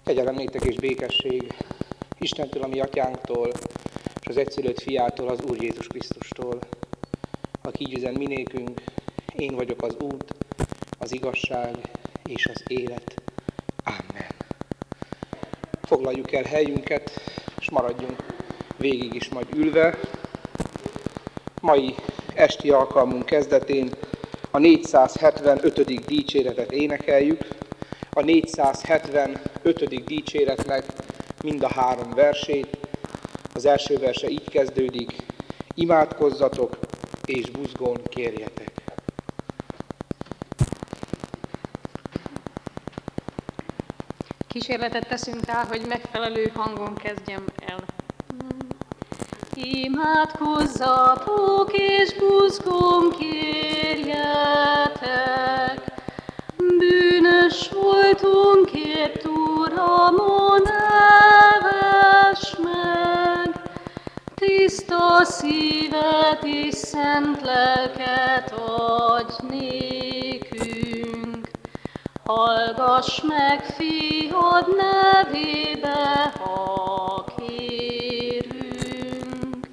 Kegyelem néktek és békesség Istentől, a mi atyánktól, és az egyszülött fiától, az Úr Jézus Krisztustól, aki így üzen minékünk: én vagyok az út, az igazság és az élet. Amen. Foglaljuk el helyünket, és maradjunk végig is majd ülve. Mai esti alkalmunk kezdetén a 475. dicséretet énekeljük. A 475. dicséretnek mind a 3 versét. Az első verse így kezdődik: imádkozzatok és buzgón kérjetek. Kísérletet teszünk rá, hogy megfelelő hangon kezdjem el. Imádkozzatok és buzgón kérjetek, bűnös voltunk, ért Uramon, elvess meg, tiszta szívet és szent lelket adj nékünk. Hallgass meg fiad nevébe, ha kérünk.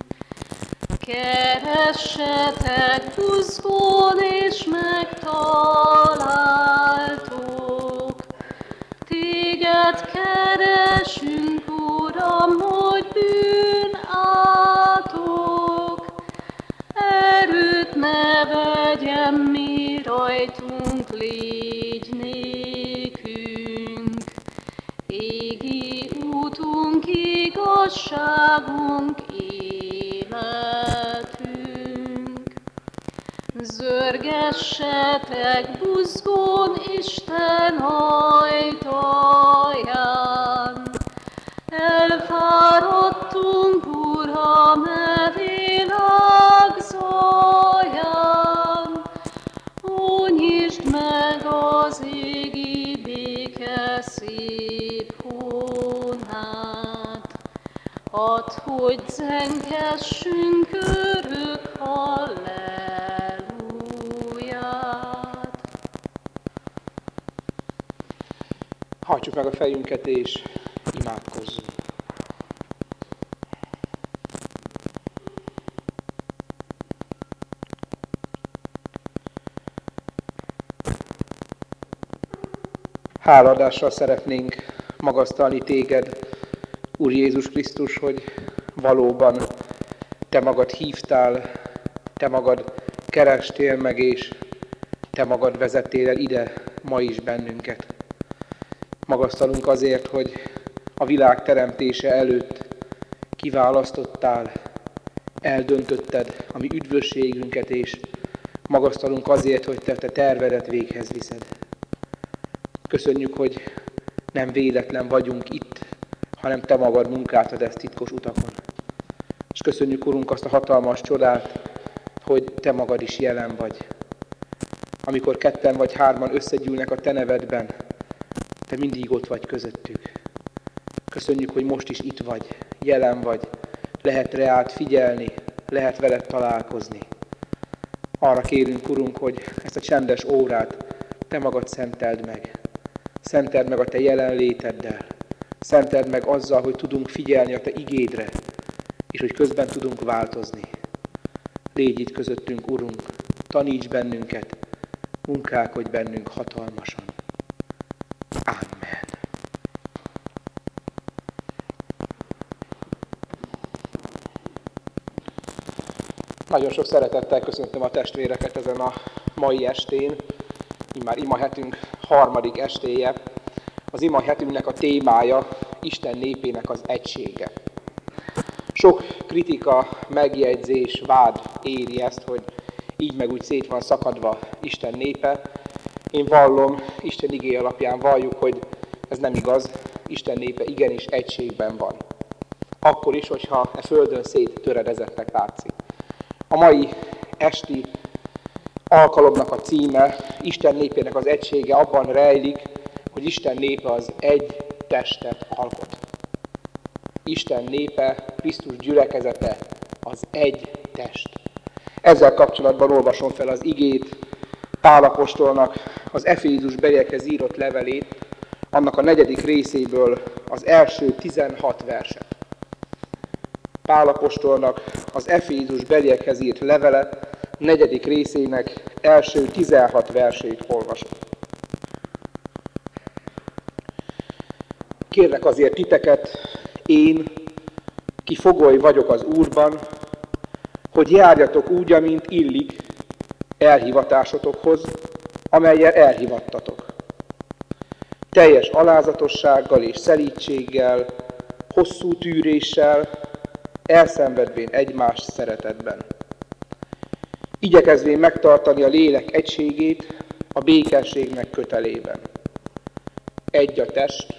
Keressetek buzgón és megtaláltok. Téged keresünk, Uram, hogy bűnátok. Erőt ne vegyen mi rajtunk, légy nékünk. Égi útunk, igazságunk, életünk. Zörgessetek buzgón Isten ajtaján. Elfáradtunk, Uram, e világ zaján. Ó, nyisd meg az égi béke szép hónát, add, hogy zengessünk örök halleluját. Hajtsuk meg a fejünket és imádkozzunk. Hálaadással szeretnénk magasztalni téged, Úr Jézus Krisztus, hogy valóban te magad hívtál, te magad kerestél meg, és te magad vezettél el ide ma is bennünket. Magasztalunk azért, hogy a világ teremtése előtt kiválasztottál, eldöntötted a mi üdvösségünket, és magasztalunk azért, hogy te tervedet véghez viszed. Köszönjük, hogy nem véletlen vagyunk itt, hanem te magad munkáltad ezt titkos utakon. És köszönjük, Urunk, azt a hatalmas csodát, hogy te magad is jelen vagy. Amikor 2 vagy 3 összegyűlnek a te nevedben, te mindig ott vagy közöttük. Köszönjük, hogy most is itt vagy, jelen vagy, lehet reád figyelni, lehet veled találkozni. Arra kérünk, Urunk, hogy ezt a csendes órát te magad szenteld meg. Szenteld meg a te jelenléteddel. Szenteld meg azzal, hogy tudunk figyelni a te igédre, és hogy közben tudunk változni. Légy itt közöttünk, Urunk, taníts bennünket, munkálkodj bennünk hatalmasan. Amen. Nagyon sok szeretettel köszöntöm a testvéreket ezen a mai estén. Immár imahetünk 3. estéje. Az imahetünknek a témája Isten népének az egysége. Sok kritika, megjegyzés, vád éri ezt, hogy így meg úgy szét van szakadva Isten népe. Én vallom, Isten igéje alapján valljuk, hogy ez nem igaz. Isten népe igenis egységben van. Akkor is, hogyha a földön széttöredezettnek látszik. A mai esti alkalomnak a címe, Isten népének az egysége abban rejlik, hogy Isten népe az egy testet alkot. Isten népe, Krisztus gyülekezete az egy test. Ezzel kapcsolatban olvasom fel az igét, Pál apostolnak az Efézus beliekhez írott levelét, annak a 4. részéből az első 16 verset. Pál apostolnak az Efézus beliekhez írt levele 4. részének első 16 versét olvasom. Kérlek azért titeket, én, ki fogoly vagyok az Úrban, hogy járjatok úgy, amint illik elhivatásotokhoz, amellyel elhivattatok. Teljes alázatossággal és szelídséggel, hosszú tűréssel, elszenvedvén egymást szeretetben. Igyekezvén megtartani a lélek egységét a békességnek kötelében. Egy a test,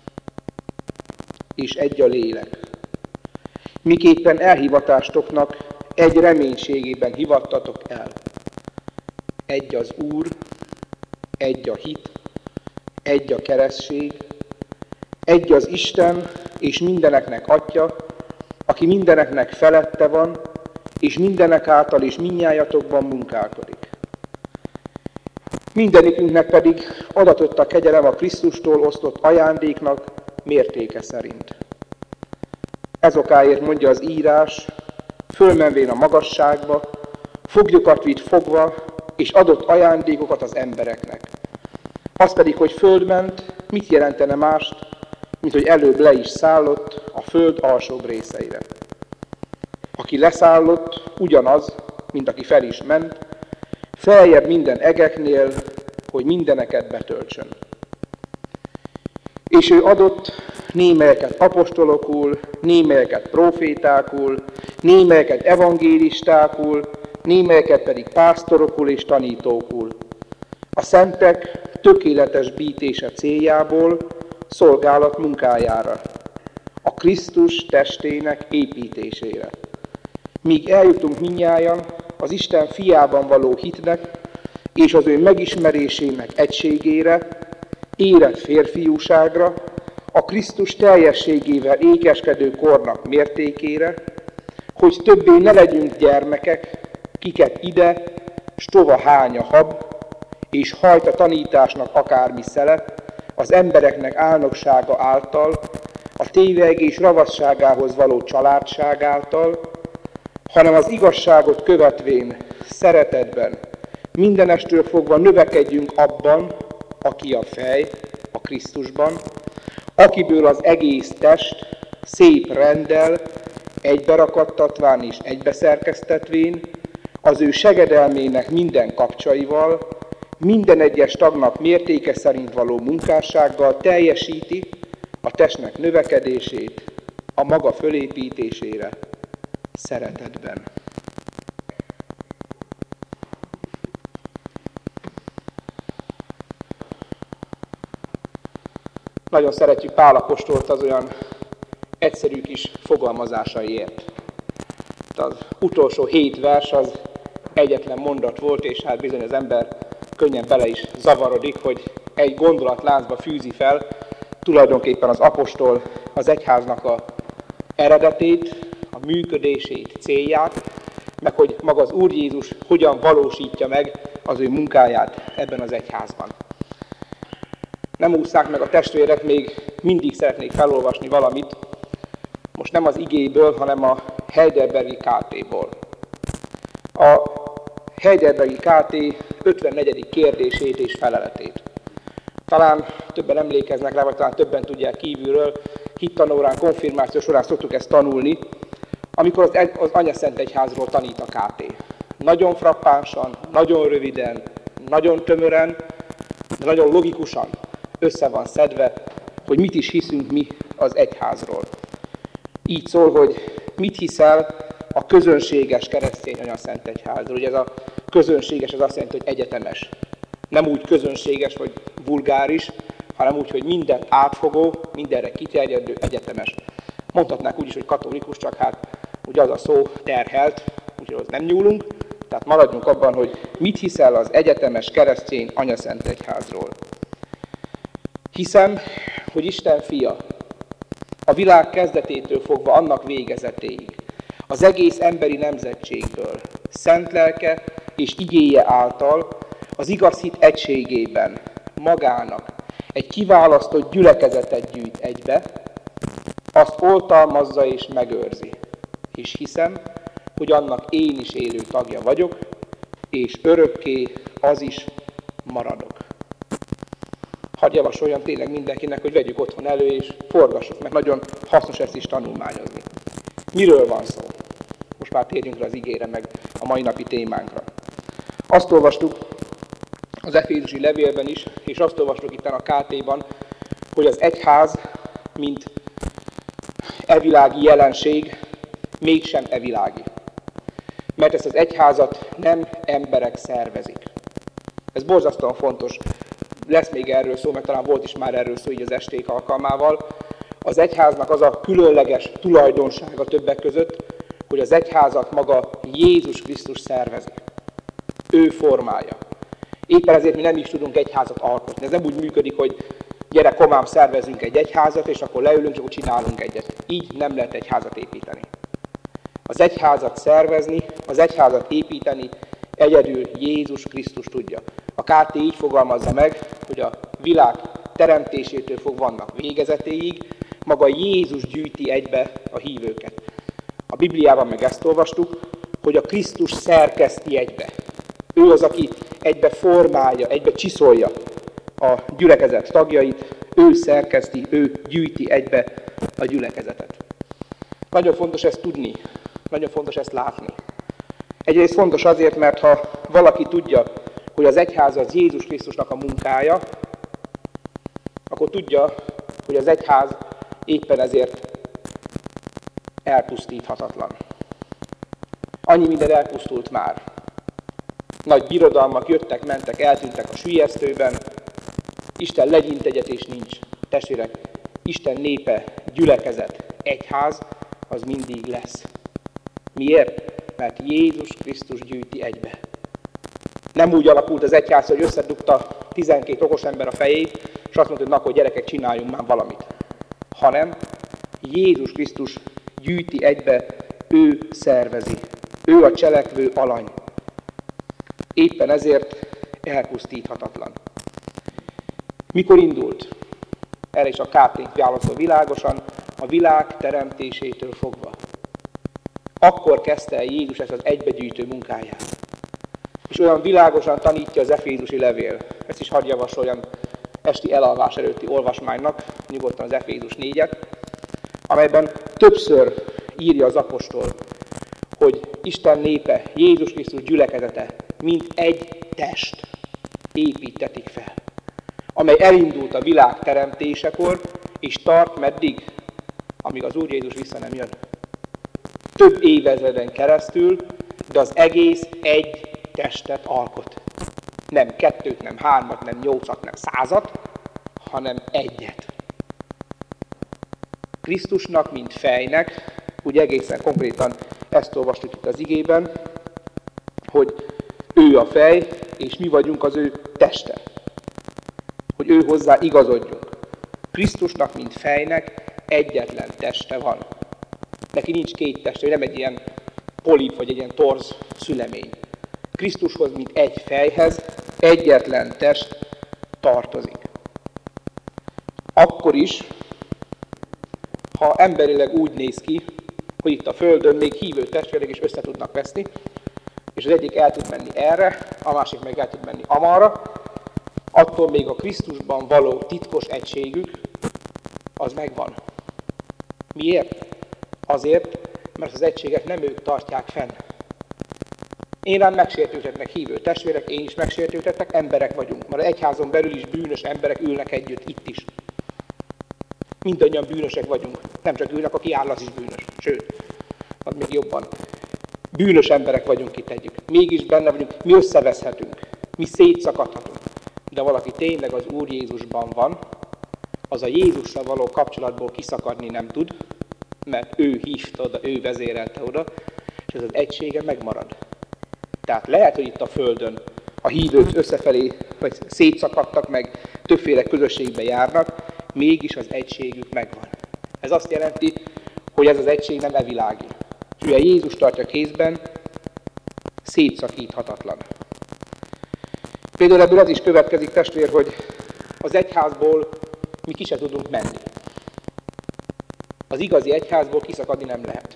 és egy a lélek. Miképpen elhivatástoknak egy reménységében hivattatok el. Egy az Úr, egy a hit, egy a keresztség, egy az Isten és mindeneknek Atya, aki mindeneknek felette van, és mindenek által és mindnyájatokban munkálkodik. Mindenikünknek pedig adatott a kegyelem a Krisztustól osztott ajándéknak mértéke szerint. Ez okáért mondja az írás, fölmenvén a magasságba, foglyokat vitt fogva, és adott ajándékokat az embereknek. Az pedig, hogy földment, mit jelentene mást, mint hogy előbb le is szállott a föld alsóbb részeire. Aki leszállott, ugyanaz, mint aki fel is ment, feljebb minden egeknél, hogy mindeneket betöltsön. És ő adott némelyeket apostolokul, némelyeket prófétákul, némelyeket evangélistákul, némelyeket pedig pásztorokul és tanítókul. A szentek tökéletes bítése céljából, szolgálat munkájára, a Krisztus testének építésére. Míg eljutunk mindnyájan az Isten fiában való hitnek és az ő megismerésének egységére, érett férfiúságra, a Krisztus teljességével ékeskedő kornak mértékére, hogy többé ne legyünk gyermekek, kiket ide, s tova hány a hab, és hajt a tanításnak akármi szele, az embereknek álnoksága által, a tévegés ravasságához való családság által, hanem az igazságot követvén, szeretetben, mindenestől fogva növekedjünk abban, aki a fej, a Krisztusban, akiből az egész test szép renddel, egyberakadtatván és egybeszerkesztetvén, az ő segedelmének minden kapcsaival, minden egyes tagnak mértéke szerint való munkássággal teljesíti a testnek növekedését a maga fölépítésére szeretetben. Nagyon szeretjük Pál apostolt az olyan egyszerű kis fogalmazásaiért. Az utolsó 7 vers az egyetlen mondat volt, és hát bizony az ember könnyen bele is zavarodik, hogy egy gondolatláncba fűzi fel tulajdonképpen az apostol az egyháznak a eredetét, a működését, célját, meg hogy maga az Úr Jézus hogyan valósítja meg az ő munkáját ebben az egyházban. Nem ússzák meg a testvérek, még mindig szeretnék felolvasni valamit, most nem az igéből, hanem a Heidelbergi KT-ból. A Heidelbergi KT 54. kérdését és feleletét. Talán többen emlékeznek rá, vagy talán többen tudják kívülről, hittanórán, konfirmáció során szoktuk ezt tanulni, amikor az Anyaszentegyházról tanít a KT. Nagyon frappánsan, nagyon röviden, nagyon tömören, de nagyon logikusan össze van szedve, hogy mit is hiszünk mi az egyházról. Így szól, hogy mit hiszel a közönséges keresztény Anyaszentegyházról. Ugye ez a közönséges, ez azt jelenti, hogy egyetemes. Nem úgy közönséges, vagy vulgáris, hanem úgy, hogy minden átfogó, mindenre kiterjedő, egyetemes. Mondhatnák úgy is, hogy katolikus, csak hát ugye az a szó terhelt, úgyhogy az nem nyúlunk. Tehát maradjunk abban, hogy mit hiszel az egyetemes keresztény Anyaszentegyházról. Hiszem, hogy Isten fia, a világ kezdetétől fogva annak végezetéig, az egész emberi nemzetségből, szent lelke és igéje által, az igaz hit egységében, magának, egy kiválasztott gyülekezetet gyűjt egybe, azt oltalmazza és megőrzi. És hiszem, hogy annak én is élő tagja vagyok, és örökké az is maradok. Hadd javasoljam tényleg mindenkinek, hogy vegyük otthon elő és forgassuk, mert nagyon hasznos ezt is tanulmányozni. Miről van szó? Most már térjünk rá az igére, meg a mai napi témánkra. Azt olvastuk az Efézusi levélben is, és azt olvastuk itt a KT-ban, hogy az egyház, mint evilági jelenség, mégsem evilági. Mert ezt az egyházat nem emberek szervezik. Ez borzasztóan fontos. Lesz még erről szó, mert talán volt is már erről szó így az esték alkalmával. Az egyháznak az a különleges tulajdonsága többek között, hogy az egyházat maga Jézus Krisztus szervezi. Ő formálja. Éppen ezért mi nem is tudunk egyházat alkotni. Ez nem úgy működik, hogy gyere komám, szervezünk egy egyházat, és akkor leülünk, és akkor csinálunk egyet. Így nem lehet egyházat építeni. Az egyházat szervezni, az egyházat építeni egyedül Jézus Krisztus tudja. A KT így fogalmazza meg, hogy a világ teremtésétől fog vannak végezetéig, maga Jézus gyűjti egybe a hívőket. A Bibliában meg ezt olvastuk, hogy a Krisztus szerkeszti egybe. Ő az, aki egybe formálja, egybe csiszolja a gyülekezet tagjait, ő szerkeszti, ő gyűjti egybe a gyülekezetet. Nagyon fontos ezt tudni, nagyon fontos ezt látni. Egyrészt fontos azért, mert ha valaki tudja, hogy az egyház az Jézus Krisztusnak a munkája, akkor tudja, hogy az egyház éppen ezért elpusztíthatatlan. Annyi minden elpusztult már. Nagy birodalmak jöttek, mentek, eltűntek a süllyesztőben. Isten legyint egyet és nincs. Testvérek, Isten népe, gyülekezet, egyház, az mindig lesz. Miért? Mert Jézus Krisztus gyűjti egybe. Nem úgy alakult az egyház, hogy összedugta 12 okos ember a fejét, és azt mondta, hogy na, akkor gyerekek, csináljunk már valamit. Hanem Jézus Krisztus gyűjti egybe, ő szervezi. Ő a cselekvő alany. Éppen ezért elpusztíthatatlan. Mikor indult? Erre is a KT válaszol világosan, a világ teremtésétől fogva. Akkor kezdte el Jézus ezt az egybegyűjtő munkáját. És olyan világosan tanítja az Efézusi levél. Ezt is hadd javasoljam esti elalvás előtti olvasmánynak, nyugodtan az Efézus 4-et, amelyben többször írja az apostol, hogy Isten népe, Jézus Krisztus gyülekezete, mint egy test építetik fel, amely elindult a világ teremtésekor, és tart meddig, amíg az Úr Jézus vissza nem jön. Több évezreden keresztül, de az egész egy testet alkot. Nem 2, nem 3, nem 8, nem 100, hanem egyet. Krisztusnak, mint fejnek, úgy egészen konkrétan ezt olvastuk itt az igében, hogy ő a fej, és mi vagyunk az ő teste. Hogy ő hozzá igazodjunk. Krisztusnak, mint fejnek, egyetlen teste van. Neki nincs két teste, nem egy ilyen polip, vagy egy ilyen torz szülemény. Krisztushoz, mint egy fejhez, egyetlen test tartozik. Akkor is, ha emberileg úgy néz ki, hogy itt a Földön még hívő testvérek is össze tudnak veszni, és az egyik el tud menni erre, a másik meg el tud menni amarra, attól még a Krisztusban való titkos egységük, az megvan. Miért? Azért, mert az egységet nem ők tartják fenn. Én rám megsértődhetnek hívő testvérek, én is megsértődhetek, emberek vagyunk. Mert az egyházon belül is bűnös emberek ülnek együtt, itt is. Mindannyian bűnösek vagyunk. Nem csak ülnek, aki áll, az is bűnös. Sőt, az még jobban. Bűnös emberek vagyunk itt együtt. Mégis benne vagyunk, mi összeveszhetünk. Mi szétszakadhatunk. De valaki tényleg az Úr Jézusban van, az a Jézussal való kapcsolatból kiszakadni nem tud, mert ő hívta oda, ő vezérelte oda, és ez az egysége megmarad. Tehát lehet, hogy itt a Földön a hívők összefelé, vagy szétszakadtak, meg többféle közösségbe járnak, mégis az egységük megvan. Ez azt jelenti, hogy ez az egység nem evilági. És ugye Jézus tartja kézben, szétszakíthatatlan. Például ebből az is következik, testvér, hogy Az egyházból mi ki se tudunk menni. Az igazi egyházból kiszakadni nem lehet.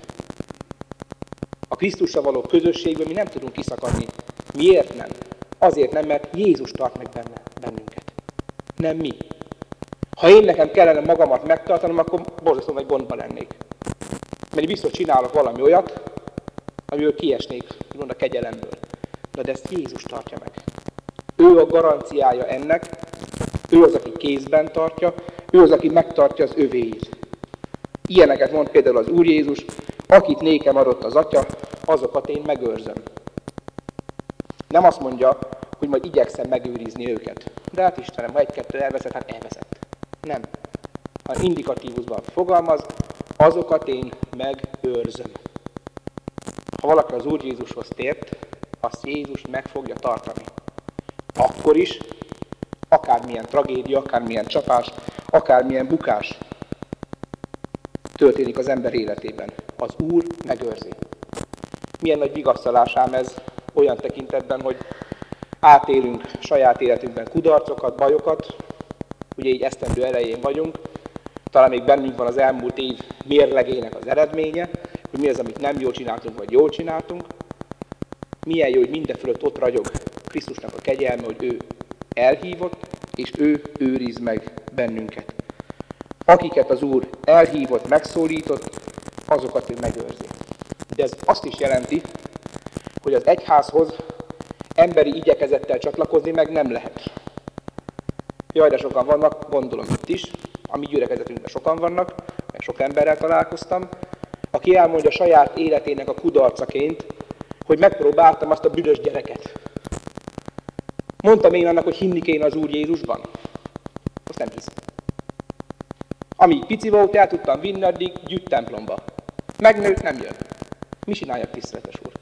A Krisztussal való közösségből mi nem tudunk kiszakadni. Miért nem? Azért nem, mert Jézus tart meg bennünket. Nem mi. Ha én nekem kellene magamat megtartanom, akkor borzasztó nagy gondban lennék. Mert biztos csinálok valami olyat, amiből kiesnék, úgymond a kegyelemből. De ezt Jézus tartja meg. Ő a garanciája ennek, ő az, aki kézben tartja, ő az, aki megtartja az övéit. Ilyeneket mond például az Úr Jézus, akit nékem adott az Atya, azokat én megőrzöm. Nem azt mondja, hogy majd igyekszem megőrizni őket. De hát Istenem, ha egy-kettő elveszett, hát elveszett. Nem. Ha indikatívusban fogalmaz, azokat én megőrzöm. Ha valaki az Úr Jézushoz tért, azt Jézus meg fogja tartani. Akkor is, akármilyen tragédia, akármilyen csapás, akármilyen bukás történik az ember életében. Az Úr megőrzi. Milyen nagy vigasztalás ám ez olyan tekintetben, hogy átélünk saját életünkben kudarcokat, bajokat, ugye így esztendő elején vagyunk, talán még bennünk van az elmúlt év mérlegének az eredménye, hogy mi az, amit nem jól csináltunk, vagy jól csináltunk. Milyen jó, hogy minden fölött ott ragyog Krisztusnak a kegyelme, hogy ő elhívott, és ő őriz meg bennünket. Akiket az Úr elhívott, megszólított, azokat ő megőrzi. De ez azt is jelenti, hogy az egyházhoz emberi igyekezettel csatlakozni meg nem lehet. Jaj, de sokan vannak, gondolom itt is, a mi gyülekezetünkben sokan vannak, meg sok emberrel találkoztam, aki elmondja saját életének a kudarcaként, hogy megpróbáltam azt a büdös gyereket. Mondtam én annak, hogy hinni kéne az Úr Jézusban. Azt nem hiszem. Amíg pici volt, el tudtam vinni, addig gyűjt templomba. Megnőtt, nem jön. Mi csináljak, tiszteletes Úr?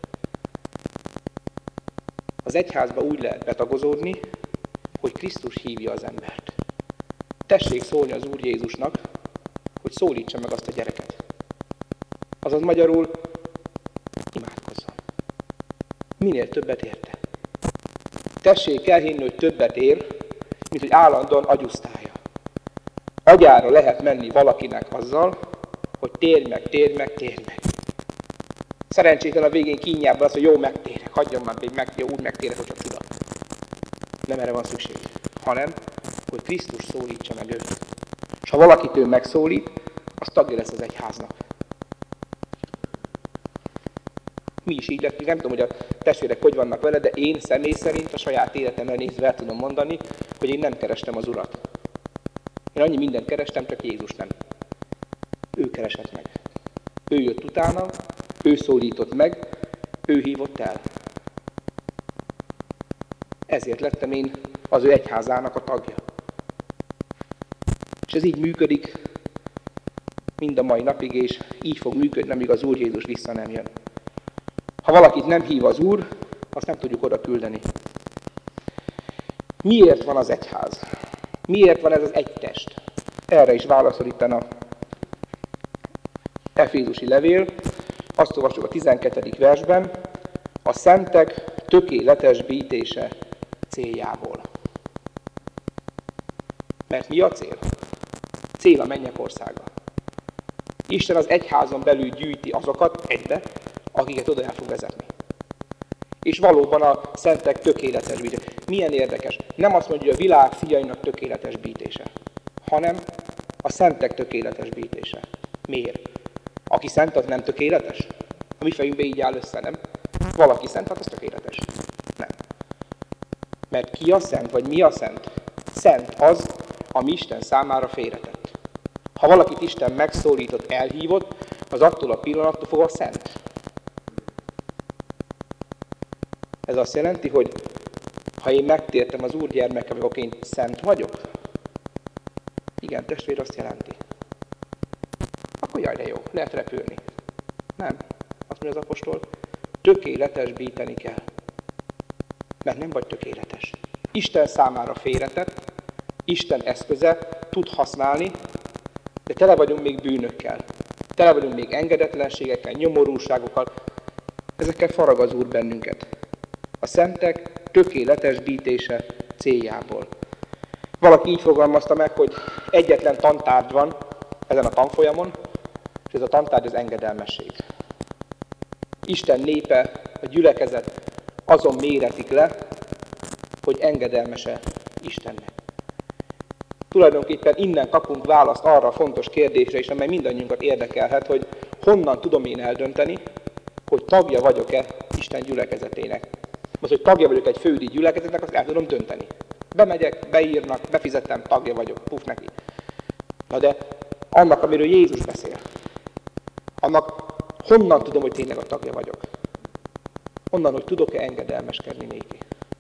Az egyházba úgy lehet betagozódni, hogy Krisztus hívja az embert. Tessék szólni az Úr Jézusnak, hogy szólítsa meg azt a gyereket. Azaz magyarul imádkozzon. Minél többet érte. Tessék elhinni, hogy többet ér, mint hogy állandóan agyusztálja. Agyára lehet menni valakinek azzal, hogy térj meg, térj meg, térj meg. Szerencsétlen a végén kínjában az, hogy jó, megtérek, hagyjon már, jó, úgy megtérek, hogyha tudom. Nem erre van szükség, hanem, hogy Krisztus szólítsa meg őt. És ha valakit ő megszólít, az tagja lesz az egyháznak. Mi is így lettünk, nem tudom, hogy a testvérek hogy vannak vele, de én személy szerint a saját életemre nézve el tudom mondani, hogy én nem kerestem az Urat. Én annyi mindent kerestem, csak Jézus nem. Ő keresett meg. Ő jött utána, ő szólított meg, ő hívott el. Ezért lettem én az ő egyházának a tagja. És ez így működik mind a mai napig, és így fog működni, amíg az Úr Jézus vissza nem jön. Ha valakit nem hív az Úr, azt nem tudjuk oda küldeni. Miért van az egyház? Miért van ez az egy test? Erre is válaszol itten a Efézusi levél. Azt olvassuk a 12. versben, a szentek tökéletesbítése céljából. Mert mi a cél? Cél a mennyek országa. Isten az egyházon belül gyűjti azokat egybe, akiket oda el fog vezetni. És valóban a szentek tökéletesbítése. Milyen érdekes. Nem azt mondja, hogy a világ fiainak tökéletesbítése, hanem a szentek tökéletesbítése. Miért? Aki szent, az nem tökéletes? A mi fejünkbe így áll össze, nem? Valaki szent, hát az tökéletes. Nem. Mert ki a szent, vagy mi a szent? Szent az, ami Isten számára félretett. Ha valakit Isten megszólított, elhívott, az attól a pillanattól fogva szent. Ez azt jelenti, hogy ha én megtértem az Úr gyermeke, akkor én szent vagyok? Igen, testvér, azt jelenti. Akkor jaj, de jó, lehet repülni. Nem. Azt mondja az apostol, tökéletesbíteni kell. Mert nem vagy tökéletes. Isten számára félretett, Isten eszköze tud használni, de tele vagyunk még bűnökkel. Tele vagyunk még engedetlenségekkel, nyomorúságokkal. Ezekkel farag az Úr bennünket. A szentek tökéletesbítése céljából. Valaki így fogalmazta meg, hogy egyetlen tantárgy van ezen a tanfolyamon, és ez a tantárgy az engedelmesség. Isten népe, a gyülekezet azon méretik le, hogy engedelmese Istennek. Tulajdonképpen innen kapunk választ arra a fontos kérdésre is, amely mindannyiunkat érdekelhet, hogy honnan tudom én eldönteni, hogy tagja vagyok-e Isten gyülekezetének. Most, hogy tagja vagyok egy földi gyülekezetnek, azt el tudom dönteni. Bemegyek, beírnak, befizettem, tagja vagyok, puf neki. Na de annak, amiről Jézus beszél, annak honnan tudom, hogy tényleg a tagja vagyok? Onnan, hogy tudok-e engedelmeskedni néki?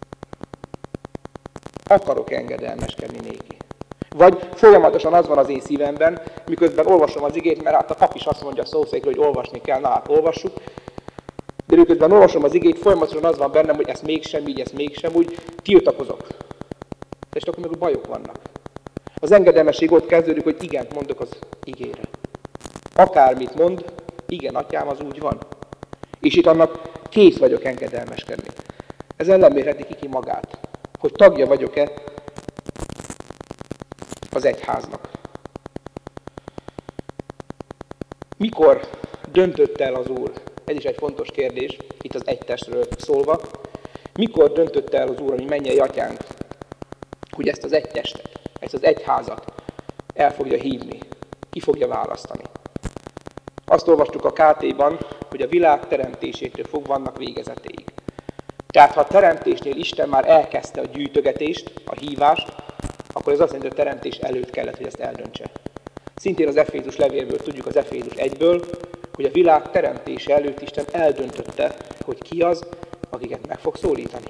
Akarok-e engedelmeskedni néki? Vagy folyamatosan az van az én szívemben, miközben olvasom az igét, mert hát a pap is azt mondja a szószékről, hogy olvasni kell, na hát olvassuk. De miközben olvasom az igét, folyamatosan az van bennem, hogy ezt mégsem így, ezt mégsem úgy, tiltakozok. És akkor meg bajok vannak. Az engedelmesség ott kezdődik, hogy igent mondok az igére. Akármit mond, igen, atyám, az úgy van. És itt annak kész vagyok engedelmeskedni. Ezzel nem mérheti ki magát, hogy tagja vagyok-e az egyháznak. Mikor döntött el az Úr? Ez is egy fontos kérdés, itt az egy testről szólva. Mikor döntött el az Úr, ami mennyei atyánk, hogy ezt az egy testet, ezt az egyházat el fogja hívni, ki fogja választani? Azt olvastuk a KT-ban, hogy a világ teremtésétől fogva vannak végezetéig. Tehát ha a teremtésnél Isten már elkezdte a gyűjtögetést, a hívást, akkor ez azt jelenti, hogy a teremtés előtt kellett, hogy ezt eldöntse. Szintén az Efézus levélből tudjuk, az Efézus 1-ből, hogy a világ teremtése előtt Isten eldöntötte, hogy ki az, akiket meg fog szólítani.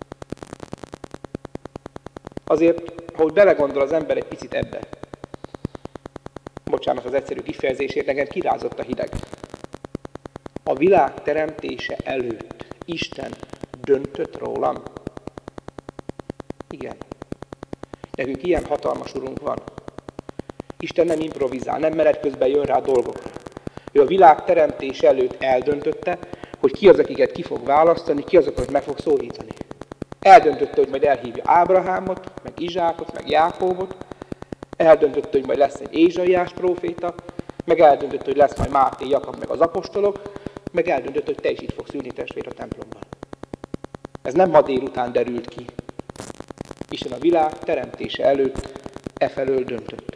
Azért, ahogy belegondol az ember egy picit ebbe, bocsánat az egyszerű kifejezésért, nekem kirázott a hideg. A világ teremtése előtt Isten döntött rólam? Igen. Nekünk ilyen hatalmas Urunk van. Isten nem improvizál, nem menet közben jön rá dolgokra. Ő a világ teremtése előtt eldöntötte, hogy ki az, akiket ki fog választani, ki az, akiket meg fog szólítani. Eldöntötte, hogy majd elhívja Ábrahámot, meg Izsákot, meg Jákóbot. Eldöntötte, hogy majd lesz egy Ézsaiás próféta, meg eldöntötte, hogy lesz majd Máté, Jakab, meg az apostolok, meg eldöntötte, hogy te is itt fogsz ülni, testvér, a templomban. Ez nem ma délután derült ki. Isten a világ teremtése előtt efelől döntött.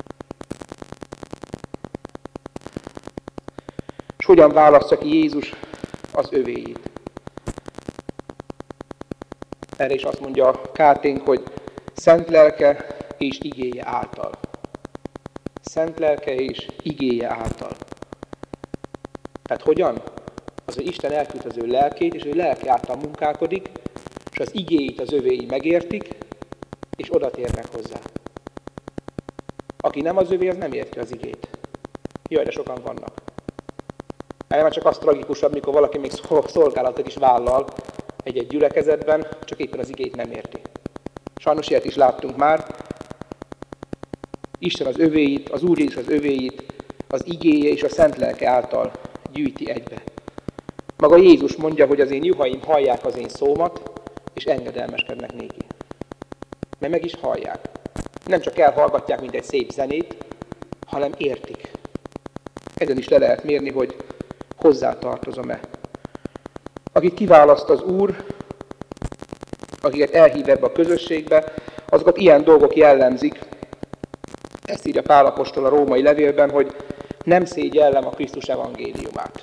És hogyan választja ki Jézus az övéit? Erre is azt mondja a KT-nk, hogy szent lelke és igéje által. Szent lelke és igéje által. Tehát hogyan? Az, hogy Isten elküldte az ő lelkét, és ő lelke által munkálkodik, és az igéit az övéi megértik, és oda térnek hozzá. Aki nem az övé, az nem érti az igét. Jaj, de sokan vannak. Már csak az tragikusabb, mikor valaki még szolgálatot is vállal egy-egy gyülekezetben, csak éppen az igét nem érti. Sajnos ilyet is láttunk már. Isten az övéit, az Úr Jézus az övéit, az igéje és a szent lelke által gyűjti egybe. Maga Jézus mondja, hogy az én juhaim hallják az én szómat, és engedelmeskednek néki. Mert meg is hallják. Nem csak elhallgatják, mint egy szép zenét, hanem értik. Ezen is le lehet mérni, hogy hozzá tartozom-e. Akit kiválaszt az Úr, akiket elhív ebbe a közösségbe, azokat ilyen dolgok jellemzik. Ezt írja Pál apostol a római levélben, hogy nem szégyellem a Krisztus evangéliumát.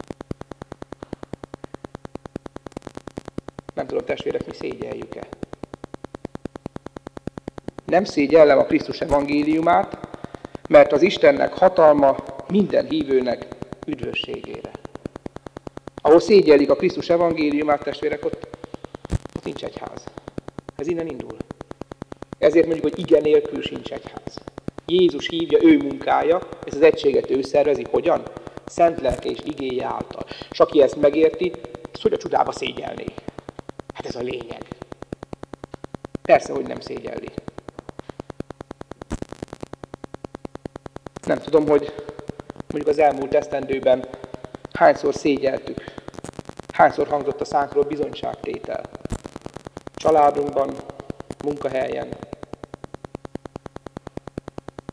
Nem tudom, testvérek, mi szégyeljük-e. Nem szégyellem a Krisztus evangéliumát, mert az Istennek hatalma minden hívőnek üdvösségére. Ahol szégyellik a Krisztus evangéliumát, testvérek, ott nincs egyház. Ez innen indul. Ezért mondjuk, hogy ige nélkül sincs egyház. Jézus hívja, ő munkája, ezt az egységet ő szervezi. Hogyan? Szent lelke és igéje által. És aki ezt megérti, az hogy a csodába szégyelné? Hát ez a lényeg. Persze, hogy nem szégyelli. Nem tudom, hogy mondjuk az elmúlt esztendőben hányszor szégyeltük, hányszor hangzott a szánkról bizonyságtétel. Családunkban, munkahelyen,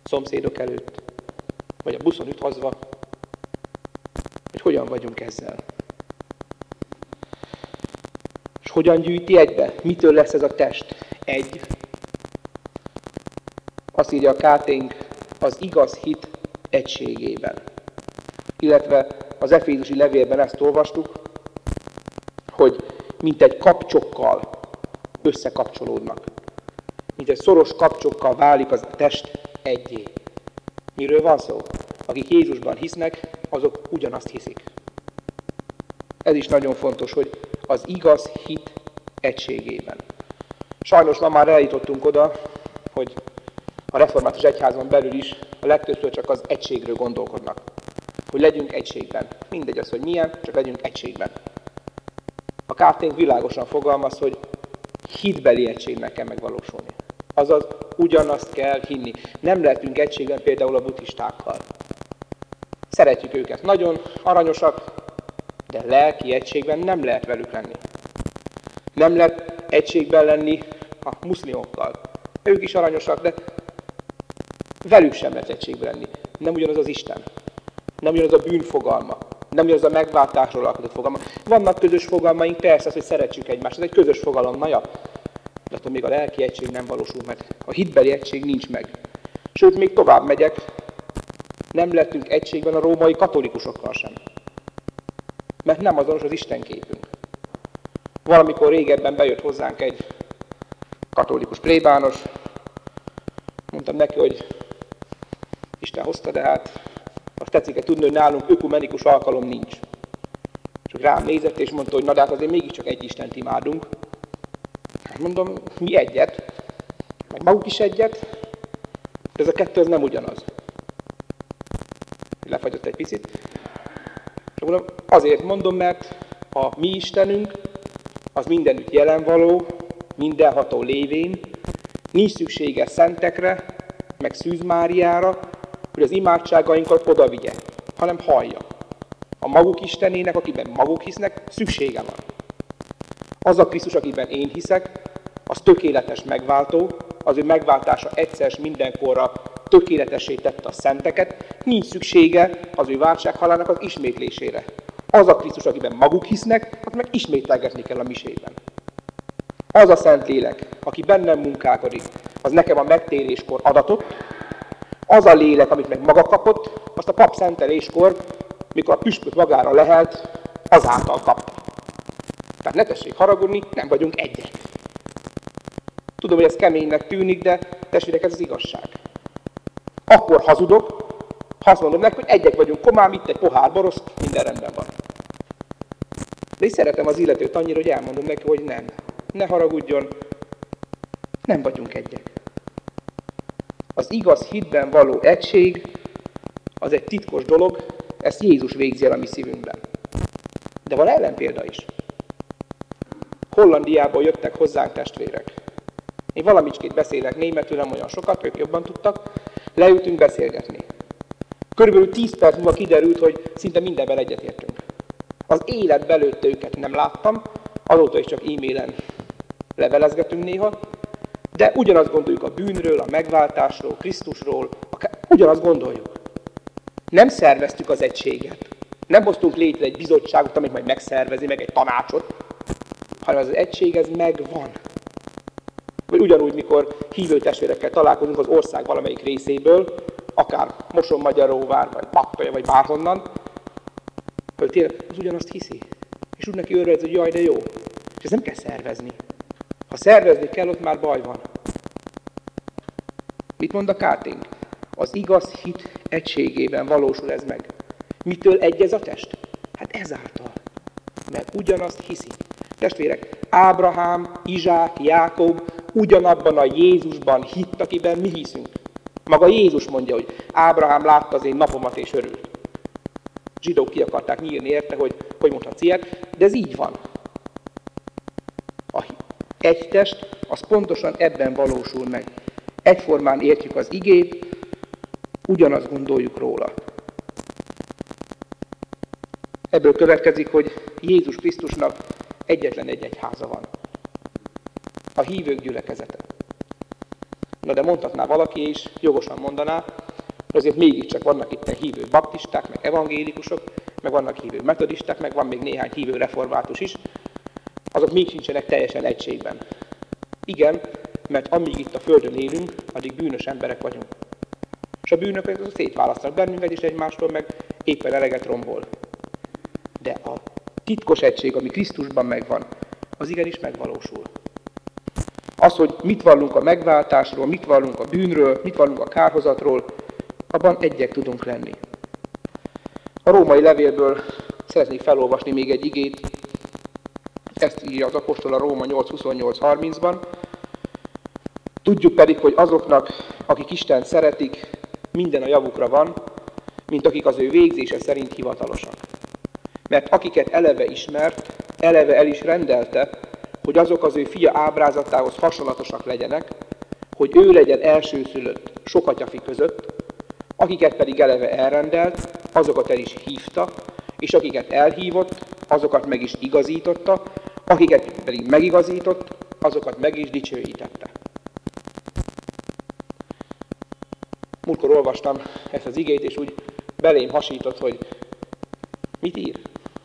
szomszédok előtt, vagy a buszon üthozva, hogy hogyan vagyunk ezzel. És hogyan gyűjti egybe? Mitől lesz ez a test egy? Azt írja a KT-nk, az igaz hit egységében. Illetve az Efézusi levélben ezt olvastuk, hogy mint egy kapcsokkal összekapcsolódnak. Mint egy szoros kapcsokkal válik az test egyé. Miről van szó? Akik Jézusban hisznek, azok ugyanazt hiszik. Ez is nagyon fontos, hogy az igaz hit egységében. Sajnos ma már eljutottunk oda, hogy a református egyházon belül is a legtöbbször csak az egységről gondolkodnak. Hogy legyünk egységben. Mindegy az, hogy milyen, csak legyünk egységben. A KT-nk világosan fogalmaz, hogy hitbeli egységnek kell megvalósulni. Azaz ugyanazt kell hinni. Nem lehetünk egységben például a buddhistákkal. Szeretjük őket, nagyon aranyosak, de lelki egységben nem lehet velük lenni. Nem lehet egységben lenni a muszlimokkal. Ők is aranyosak, de velük sem lehet egységben lenni. Nem ugyanaz az Isten. Nem ugyanaz a bűnfogalma. Nem ugyanaz a megváltásról alkotott fogalma. Vannak közös fogalmaink, persze az, hogy szeretjük egymást. Ez egy közös fogalom, na ja. De attól még a lelki egység nem valósul meg. A hitbeli egység nincs meg. Sőt, még tovább megyek. Nem lettünk egységben a római katolikusokkal sem. Mert nem azonos az Isten képünk. Valamikor régebben bejött hozzánk egy katolikus plébános. Mondtam neki, hogy Isten hozta, de hát azt tetszik tudni, hogy nálunk ökumenikus alkalom nincs. Csak rám nézett és mondta, hogy na de hát azért mégiscsak egy Istent imádunk. Mondom, mi egyet, meg maguk is egyet, de ez a kettő az nem ugyanaz. Lefagyott egy picit. És mondom, azért mondom, mert a mi Istenünk az mindenütt jelenvaló, mindenható lévén, nincs szüksége szentekre, meg Szűz Máriára, hogy az imádságainkat oda vigye, hanem hallja. A maguk Istenének, akiben maguk hisznek, szüksége van. Az a Krisztus, akiben én hiszek, az tökéletes megváltó, az ő megváltása egyszer s mindenkorra tökéletessé tette a szenteket, nincs szüksége az ő váltsághalálának az ismétlésére. Az a Krisztus, akiben maguk hisznek, az meg ismételgetni kell a misében. Az a Szentlélek, aki bennem munkálkodik, az nekem a megtéréskor adatott, az a lélek, amit meg maga kapott, azt a pap szenteléskor, mikor a püspök magára lehelt, azáltal kapta. Tehát ne tessék haragudni, nem vagyunk egyek. Tudom, hogy ez keménynek tűnik, de testvérek, ez az igazság. Akkor hazudok, ha azt mondom neki, hogy egyek vagyunk, komám, itt egy pohár borosz, minden rendben van. De én szeretem az illetőt annyira, hogy elmondom neki, hogy nem. Ne haragudjon, nem vagyunk egyek. Az igaz hitben való egység, az egy titkos dolog, ezt Jézus végzi el a mi szívünkben. De van ellenpélda is. Hollandiából jöttek hozzánk testvérek. Én valamicskét beszélek németül, nem olyan sokat, ők jobban tudtak. Leültünk beszélgetni. Körülbelül 10 perc múlva kiderült, hogy szinte mindenben egyetértünk. Az élet belőtte őket nem láttam, azóta is csak e-mailen levelezgetünk néha, de ugyanazt gondoljuk a bűnről, a megváltásról, Krisztusról, ugyanazt gondoljuk. Nem szerveztük az egységet. Nem hoztunk létre egy bizottságot, amit majd megszervezi, meg egy tanácsot, hanem az egység ez megvan. Vagy ugyanúgy, mikor hívő testvérekkel találkozunk az ország valamelyik részéből, akár Mosonmagyaróvár, vagy Pattaja, vagy bárhonnan, hogy tényleg az ugyanazt hiszi. És úgy neki örved, hogy jaj, de jó. És ezt nem kell szervezni. Ha szervezni kell, ott már baj van. Mit mond a KT-nk? Az igaz hit egységében valósul ez meg. Mitől egy ez a test? Hát ezáltal. Mert ugyanazt hiszi. Testvérek, Ábrahám, Izsák, Jákob ugyanabban a Jézusban hitt, akiben mi hiszünk. Maga Jézus mondja, hogy Ábrahám látta az én napomat és örült. Zsidók ki akarták nyírni érte, hogy mondhatsz ilyet, de ez így van. Egy test, az pontosan ebben valósul meg. Egyformán értjük az igét, ugyanazt gondoljuk róla. Ebből következik, hogy Jézus Krisztusnak egyetlen egy egyháza van. A hívők gyülekezete. Na de mondhatná valaki, és jogosan mondaná, azért mégiscsak vannak itt hívő baptisták, meg evangélikusok, meg vannak hívő metodisták, meg van még néhány hívő református is, azok még sincsenek teljesen egységben. Igen, mert amíg itt a Földön élünk, addig bűnös emberek vagyunk. És a bűnök szétválasztanak bennünket is egymástól, meg éppen eleget rombol. De a titkos egység, ami Krisztusban megvan, az igenis megvalósul. Az, hogy mit vallunk a megváltásról, mit vallunk a bűnről, mit vallunk a kárhozatról, abban egyek tudunk lenni. A római levélből szeretnék felolvasni még egy igét, ezt írja az apostol a Róma 8:28-30-ban. Tudjuk pedig, hogy azoknak, akik Istent szeretik, minden a javukra van, mint akik az ő végzése szerint hivatalosak. Mert akiket eleve ismert, eleve el is rendelte, hogy azok az ő fia ábrázatához hasonlatosak legyenek, hogy ő legyen elsőszülött sok atyafi között, akiket pedig eleve elrendelt, azokat el is hívta, és akiket elhívott, azokat meg is igazította, akiket pedig megigazított, azokat meg is dicsőítette. Múltkor olvastam ezt az igét, és úgy belém hasított, hogy mit ír?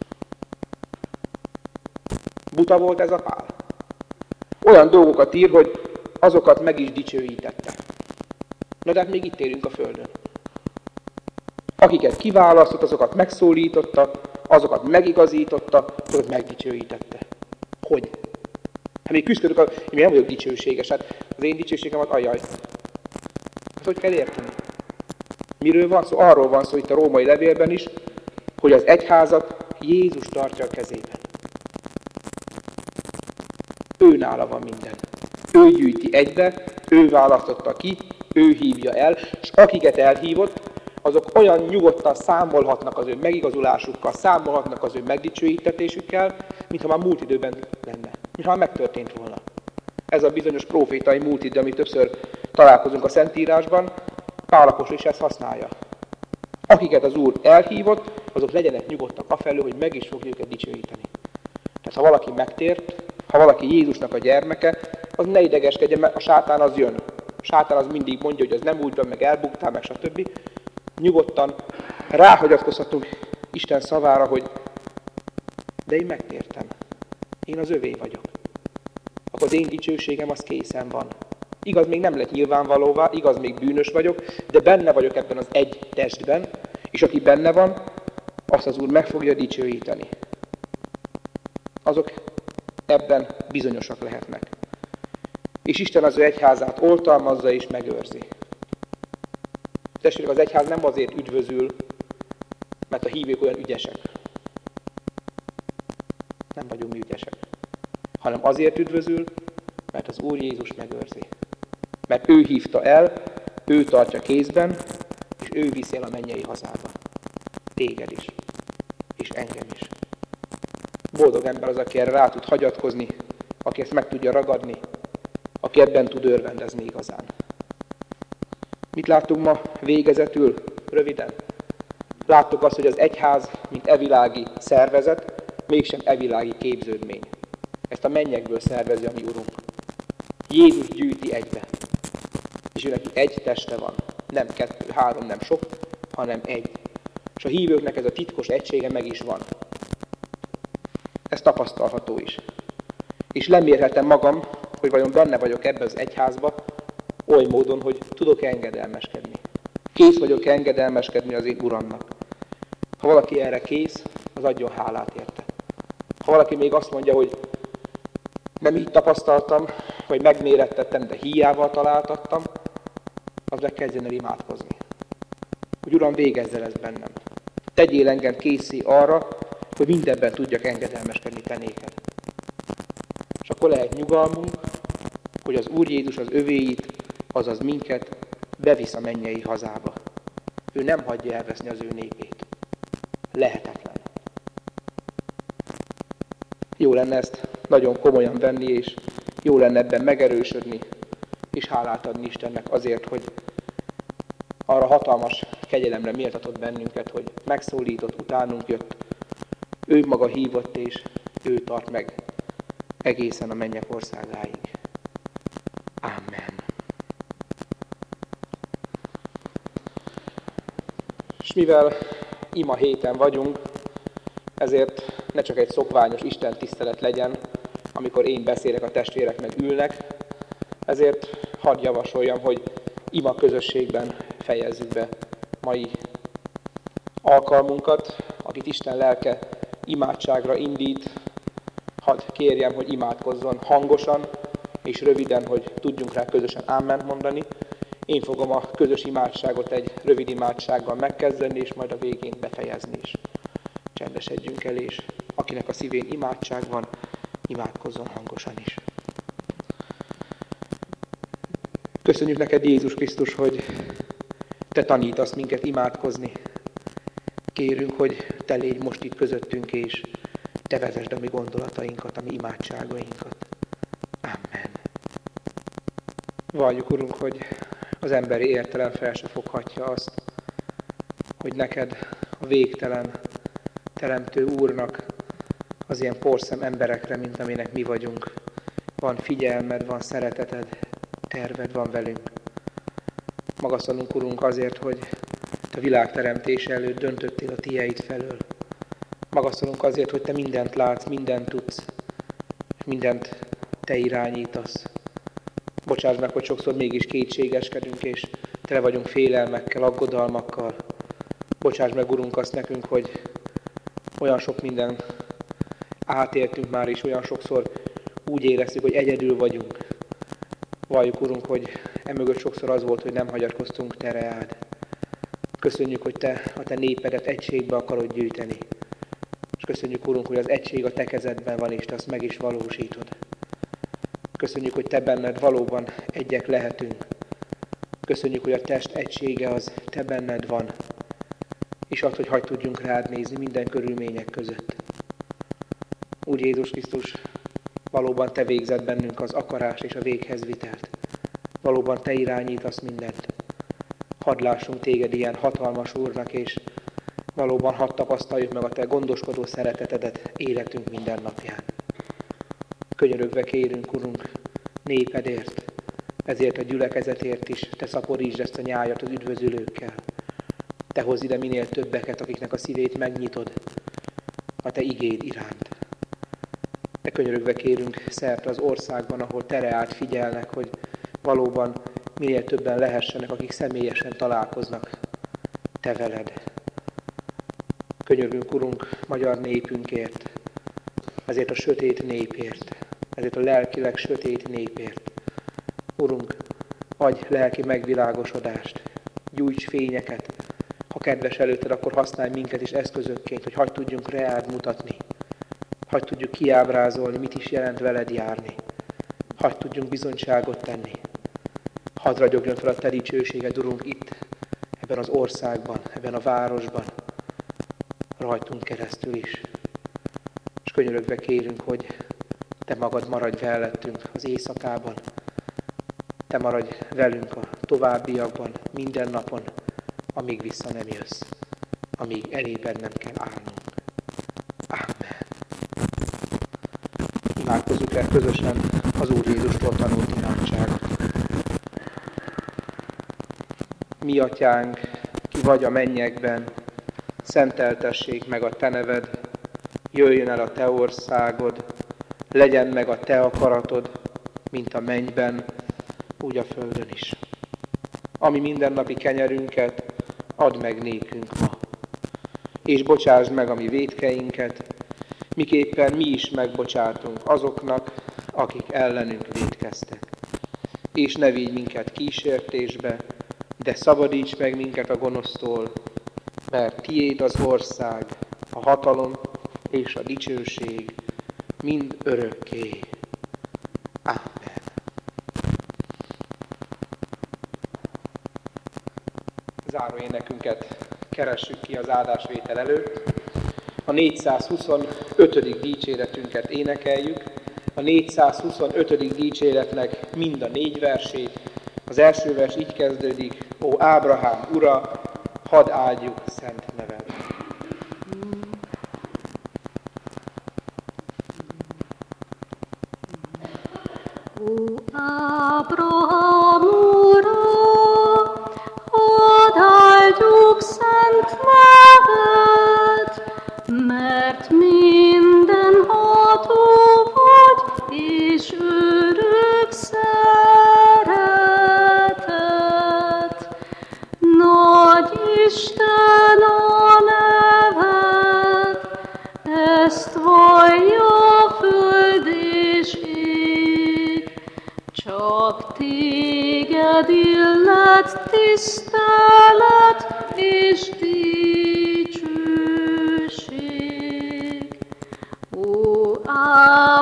Buta volt ez a Pál? Olyan dolgokat ír, hogy azokat meg is dicsőítette. Na de hát még itt élünk a Földön. Akiket kiválasztott, azokat megszólította, azokat megigazította, azokat megdicsőítette. Hogy? Hát még küzdködök, én még nem vagyok dicsőséges, hát az én dicsőségemet ajaj. Ezt hogy kell érteni? Miről van szó? Arról van szó itt a római levélben is, hogy az egyházat Jézus tartja a kezében. Ő nála van minden. Ő gyűjti egybe, ő választotta ki, ő hívja el, és akiket elhívott, azok olyan nyugodtan számolhatnak az ő megigazulásukkal, számolhatnak az ő megdicsőítetésükkel, mintha már múlt időben lenne, mintha már megtörtént volna. Ez a bizonyos prófétai múlt idő, amit többször találkozunk a Szentírásban, Pál apostol is ezt használja. Akiket az Úr elhívott, azok legyenek nyugodtak afelől, hogy meg is fogja őket dicsőíteni. Tehát ha valaki megtért, ha valaki Jézusnak a gyermeke, az ne idegeskedjen, mert a sátán az jön. A sátán az mindig mondja, hogy az nem úgy van, meg elbuktál, meg stb. Nyugodtan ráhagyatkozhatunk Isten szavára, hogy de én megtértem. Én az övé vagyok. Akkor az én dicsőségem az készen van. Igaz, még nem lett nyilvánvalóvá, igaz, még bűnös vagyok, de benne vagyok ebben az egy testben, és aki benne van, azt az Úr meg fogja dicsőíteni. Azok ebben bizonyosak lehetnek. És Isten az ő egyházát oltalmazza és megőrzi. Testvérek, az egyház nem azért üdvözül, mert a hívők olyan ügyesek. Nem vagyunk mi ügyesek. Hanem azért üdvözül, mert az Úr Jézus megőrzi. Mert ő hívta el, ő tartja kézben, és ő viszi el a mennyei hazába. Téged is. És engem is. Boldog ember az, aki erre rá tud hagyatkozni, aki ezt meg tudja ragadni, aki ebben tud örvendezni igazán. Mit láttunk ma végezetül? Röviden. Láttuk azt, hogy az egyház, mint evilági szervezet, mégsem evilági képződmény. Ezt a mennyekből szervezi a mi Urunk. Jézus gyűjti egybe. És ő neki egy teste van. Nem 2, 3, nem sok, hanem egy. És a hívőknek ez a titkos egysége meg is van. Ez tapasztalható is. És lemérhetem magam, hogy vajon benne vagyok ebbe az egyházba, oly módon, hogy tudok engedelmeskedni. Kész vagyok engedelmeskedni az én Uramnak. Ha valaki erre kész, az adjon hálát érte. Ha valaki még azt mondja, hogy nem így tapasztaltam, vagy megmérettettem, de híjával találtattam, az meg kezdjen el imádkozni. Hogy Uram, végezz el ezt bennem. Tegyél engem készé arra, hogy mindenben tudjak engedelmeskedni te néked. És akkor lehet nyugalmunk, hogy az Úr Jézus az övéit, azaz minket bevisz a mennyei hazába. Ő nem hagyja elveszni az ő népét. Lehetetlen. Jó lenne ezt nagyon komolyan venni, és jó lenne ebben megerősödni, és hálát adni Istennek azért, hogy arra hatalmas kegyelemre méltatott bennünket, hogy megszólított, utánunk jött. Ő maga hívott, és ő tart meg egészen a mennyek országáig. Amen. És mivel ima héten vagyunk, ezért ne csak egy szokványos Isten tisztelet legyen, amikor én beszélek, a testvérek meg ülnek, ezért hadd javasoljam, hogy ima közösségben fejezzük be mai alkalmunkat, akit Isten lelke imádságra indít. Hadd kérjem, hogy imádkozzon hangosan és röviden, hogy tudjunk rá közösen áment mondani. Én fogom a közös imádságot egy rövid imádsággal megkezdeni, és majd a végén befejezni is. Csendesedjünk el, és akinek a szívén imádság van, imádkozzon hangosan is. Köszönjük neked, Jézus Krisztus, hogy te tanítasz minket imádkozni. Kérünk, hogy te légy most itt közöttünk, és te vezesd a mi gondolatainkat, a mi imádságainkat. Amen. Valljuk, Urunk, hogy az emberi értelem fel se foghatja azt, hogy neked a végtelen teremtő Úrnak az ilyen porszem emberekre, mint aminek mi vagyunk, van figyelmed, van szereteted, terved van velünk. Magasztalunk, Urunk, azért, hogy te a világ teremtése előtt döntöttél a tieid felől. Magasztalunk azért, hogy te mindent látsz, mindent tudsz, és mindent te irányítasz. Bocsáss meg, hogy sokszor mégis kétségeskedünk, és tele vagyunk félelmekkel, aggodalmakkal. Bocsáss meg, Urunk, azt nekünk, hogy olyan sok minden átéltünk már, és olyan sokszor úgy éreztük, hogy egyedül vagyunk. Valljuk, Urunk, hogy emögött sokszor az volt, hogy nem hagyatkoztunk te reád. Köszönjük, hogy te a te népedet egységbe akarod gyűjteni. És köszönjük, Urunk, hogy az egység a te kezedben van, és te azt meg is valósítod. Köszönjük, hogy te benned valóban egyek lehetünk. Köszönjük, hogy a test egysége az te benned van. És azt, hogy hadd tudjunk rád nézni minden körülmények között. Úr Jézus Krisztus, valóban te végzed bennünk az akarás és a véghez vitelt. Valóban te irányítasz mindent. Hadd lássunk téged ilyen hatalmas Úrnak, és valóban hadd tapasztaljuk meg a te gondoskodó szeretetedet életünk minden napján. Könyörögve kérünk, Urunk, népedért, ezért a gyülekezetért is, te szaporítsd ezt a nyájat az üdvözülőkkel. Te hozz ide minél többeket, akiknek a szívét megnyitod a te igéd iránt. De könyörögve kérünk szerte az országban, ahol te reád figyelnek, hogy valóban minél többen lehessenek, akik személyesen találkoznak te veled. Könyörgünk, Urunk, magyar népünkért, ezért a sötét népért, ezért a lelkileg sötét népért. Urunk, adj lelki megvilágosodást, gyújts fényeket, ha kedves előtted, akkor használj minket is eszközökként, hogy hadd tudjunk reád mutatni, hadd tudjuk kiábrázolni, mit is jelent veled járni, hadd tudjunk bizonyságot tenni. Hadd ragyogjon fel a te dicsőséged, Urunk, itt, ebben az országban, ebben a városban, rajtunk keresztül is. És könyörögve kérünk, hogy te magad maradj mellettünk az éjszakában, te maradj velünk a továbbiakban, minden napon, amíg vissza nem jössz, amíg elébed nem kell állnunk. Amen. Imádkozzuk el közösen az Úr Jézustól tanult imádságot. Mi atyánk, ki vagy a mennyekben, szenteltessék meg a te neved, jöjjön el a te országod, legyen meg a te akaratod, mint a mennyben, úgy a földön is. Ami mindennapi kenyerünket, add meg nékünk ma, és bocsásd meg a mi vétkeinket, miképpen mi is megbocsátunk azoknak, akik ellenünk vétkeztek. És ne vigy minket kísértésbe, de szabadíts meg minket a gonosztól, mert tiéd az ország, a hatalom és a dicsőség mind örökké. Amen. Záró énekünket keressük ki az áldásvétel előtt. A 425. dicséretünket énekeljük. A 425. dicséretnek mind a 4 versét. Az első vers így kezdődik: Ó Ábrahám ura, hadd áldjuk szent neved. Ó Ábrahám ura, hadd áldjuk szent neved.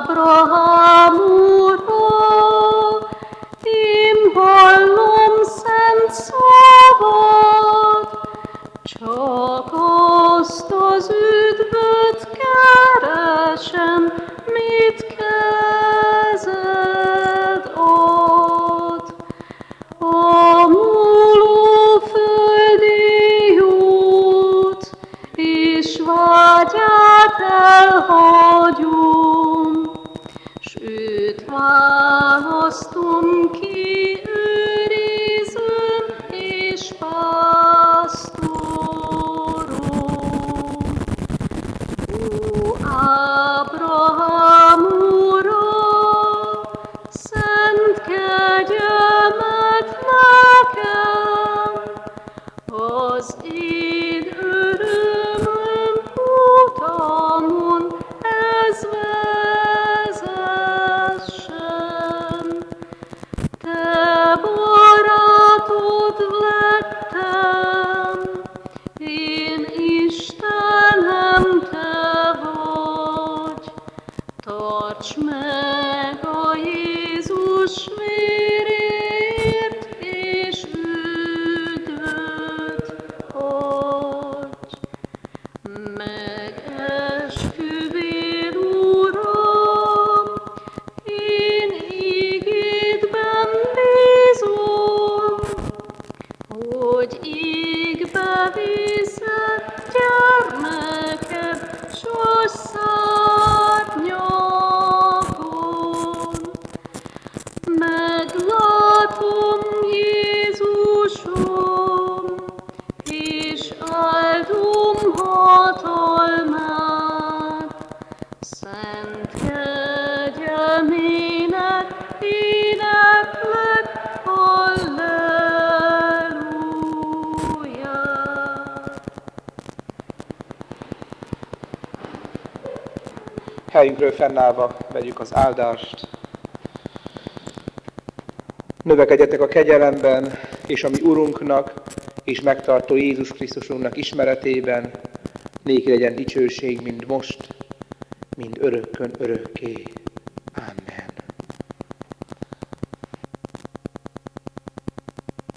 Ábrahám ura, én hallom szent szavad, csak azt az üdvöt keresem, mit kezed ad. A múló földi jót, és vágyát elhagyom, sőt választom ki őrizőm és pásztorom. Ó, Ábrahám ura, szent kegyelmet nekem, az én örömöm utamon ez vezessen. Te barátod lettem, én Istenem, te vagy. Tarts meg a Jézus vérért, és üdvöt adj. Megesküvél, Uram, én ígédben bízom, hogy égbe viszed gyermeked sós szárnyakon. Meglátom Jézusom, és áldom hatalmát, szent kegyelmének éneklek, halleluja. Helyünkről fennállva vegyük az áldást. Növekedjetek a kegyelemben, és a mi Urunknak és megtartó Jézus Krisztusunknak ismeretében, néki legyen dicsőség mind most, mind örökkön örökké.